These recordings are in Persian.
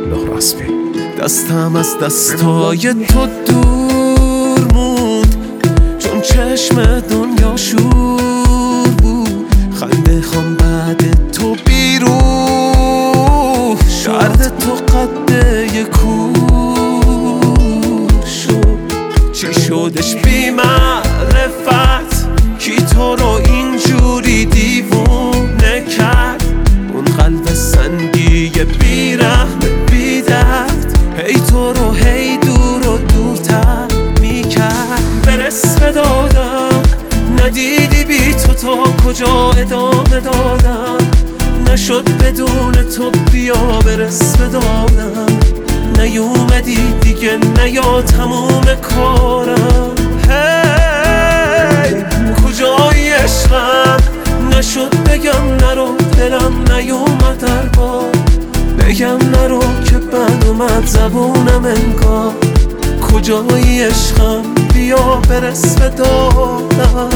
دستم از دستای تو دور موند، چون چشم دنیا شور بود. خنده خام بعد تو بیروح شد، تو قد یکور شد. چی شدش بی معرفت کی تو رو اینجوری دیوونه کرد؟ اون قلب سنگی بی رحم بی درد هی تو رو هی دور و دورتر میکرد. برس به دادم ندیدی بی تو کجا ادامه دادم، نشد بدون تو بیا برس به دادم. نیومدی دیگه نیا تموم کارم. هی کجای عشقم نشد بگم نرو، دلم نیومد در بار بگم نرو که بد اومد زبونم انگار. کجای عشقم بیا برس به دادم.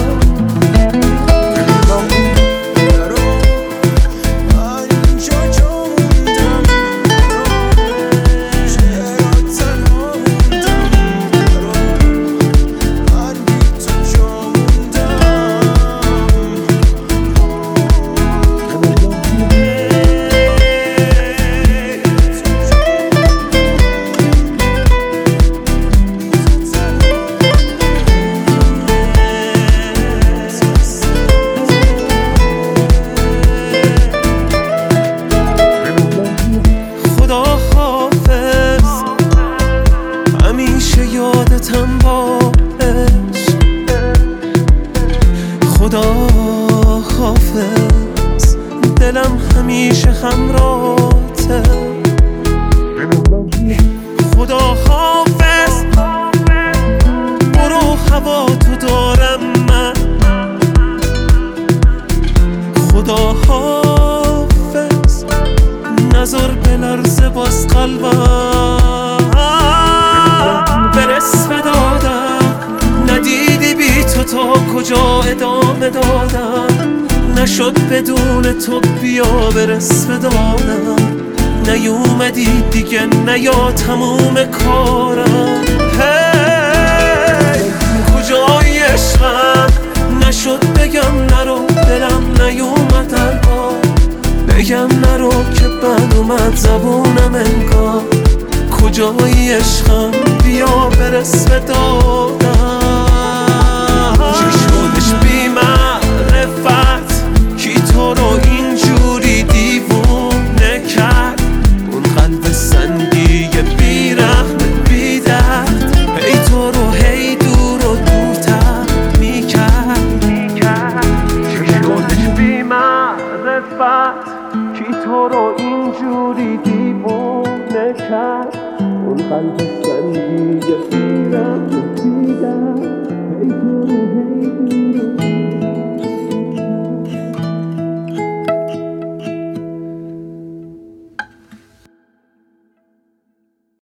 یادتم باش خدا حافظ، دلم همیشه همراهته. خدا حافظ برو هوا تو دارم من. خدا حافظ نظر بلرزه باز قلبم. برس به دادم ندیدی بی تو کجا ادامه دادم، نشد بدون تو بیا برس به دادم. نیومدی دیگه نیا تموم کارم. هی کجای عشقم نشد بگم نرو، دلم نیومد در بار بگم نرو که بد اومد زبونم انگار. کجای عشقم بیا برس به دادم. چی شدش بی معرفت کی تو رو اینجوری دیوونه کرد؟ اون قلب سنگی بی رحم بی درد هی تو رو هی دور و دورتر میکرد. چی شدش بی معرفت کی تو رو اینجوری دیوونه کرد؟ اون قلب سنگی بی رحم بی درد هی تو رو هی دور و